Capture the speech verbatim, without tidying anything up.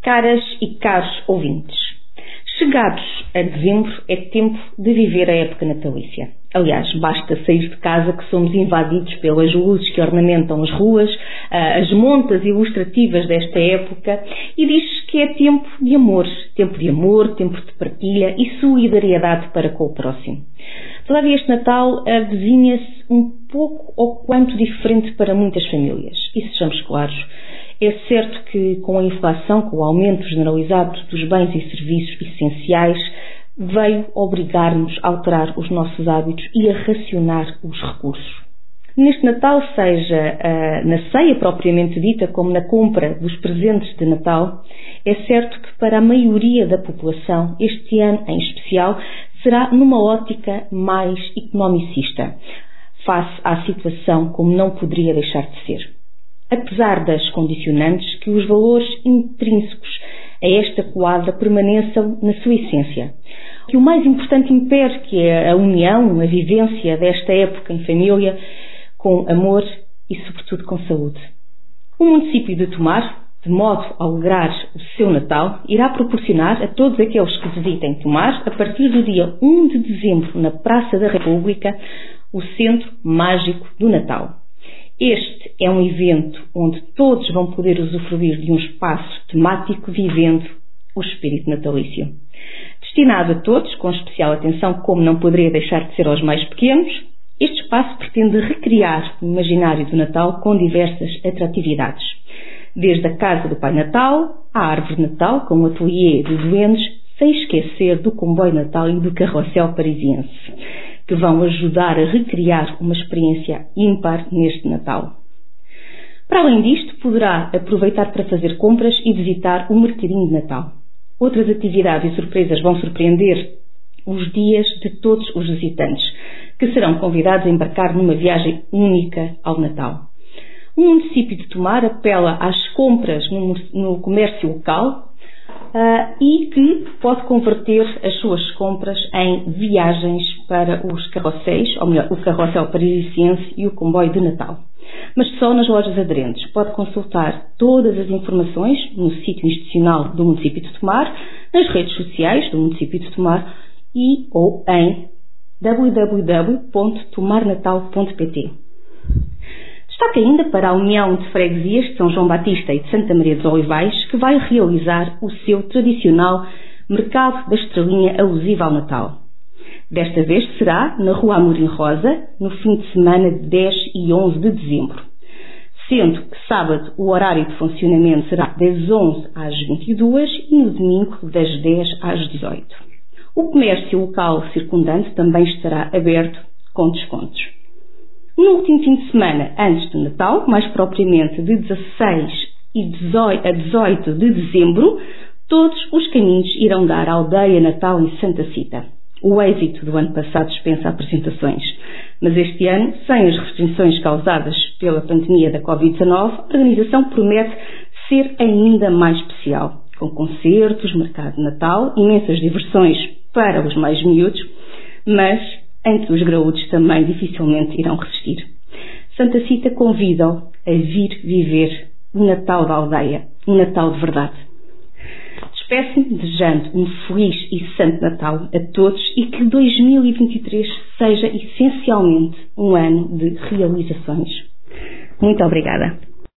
Caras e caros ouvintes, chegados a dezembro é tempo de viver a época natalícia. Aliás, basta sair de casa que somos invadidos pelas luzes que ornamentam as ruas, as montas ilustrativas desta época, e diz que é tempo de amor, tempo de amor, tempo de partilha e solidariedade para com o próximo. Todavia, este Natal avizinha-se um pouco ou quanto diferente para muitas famílias, e sejamos claros, é certo que com a inflação, com o aumento generalizado dos bens e serviços essenciais, veio obrigar-nos a alterar os nossos hábitos e a racionar os recursos. Neste Natal, seja uh, na ceia propriamente dita, como na compra dos presentes de Natal, é certo que para a maioria da população, este ano em especial, será numa ótica mais economicista, face à situação como não poderia deixar de ser. Apesar das condicionantes, que os valores intrínsecos a esta quadra permaneçam na sua essência. Que o mais importante impere, que é a união, a vivência desta época em família, com amor e, sobretudo, com saúde. O município de Tomar, de modo a alegrar o seu Natal, irá proporcionar a todos aqueles que visitem Tomar, a partir do dia um de dezembro, na Praça da República, o Centro Mágico do Natal. Este é um evento onde todos vão poder usufruir de um espaço temático vivendo o espírito natalício. Destinado a todos, com especial atenção, como não poderia deixar de ser aos mais pequenos, este espaço pretende recriar o imaginário do Natal com diversas atratividades. Desde a Casa do Pai Natal, à Árvore de Natal, com o ateliê de duendes, sem esquecer do comboio de Natal e do carrossel parisiense, que vão ajudar a recriar uma experiência ímpar neste Natal. Para além disto, poderá aproveitar para fazer compras e visitar o Mercadinho de Natal. Outras atividades e surpresas vão surpreender os dias de todos os visitantes, que serão convidados a embarcar numa viagem única ao Natal. O município de Tomar apela às compras no, no comércio local uh, e que pode converter as suas compras em viagens para os carrosséis, ou melhor, o carrossel parisiense e o comboio de Natal. Mas só nas lojas aderentes. Pode consultar todas as informações no sítio institucional do município de Tomar, nas redes sociais do município de Tomar e ou em w w w ponto tomar natal ponto p t. Destaque ainda para a União de Freguesias de São João Batista e de Santa Maria dos Olivais, que vai realizar o seu tradicional Mercado da Estrelinha alusivo ao Natal. Desta vez será na Rua Amorim Rosa, no fim de semana de dez e onze de dezembro. Sendo que sábado o horário de funcionamento será das onze às vinte e duas e no domingo das dez às dezoito. O comércio local circundante também estará aberto com descontos. No último fim de semana antes do Natal, mais propriamente de dezasseis a dezoito de dezembro, todos os caminhos irão dar à Aldeia Natal em Santa Cita. O êxito do ano passado dispensa apresentações, mas este ano, sem as restrições causadas pela pandemia da covid dezanove, a organização promete ser ainda mais especial, com concertos, mercado de Natal, imensas diversões para os mais miúdos, mas entre os graúdos também dificilmente irão resistir. Santa Cita convida-o a vir viver o Natal da aldeia, um Natal de verdade. Despeço-me desejando um feliz e santo Natal a todos e que dois mil e vinte e três seja essencialmente um ano de realizações. Muito obrigada.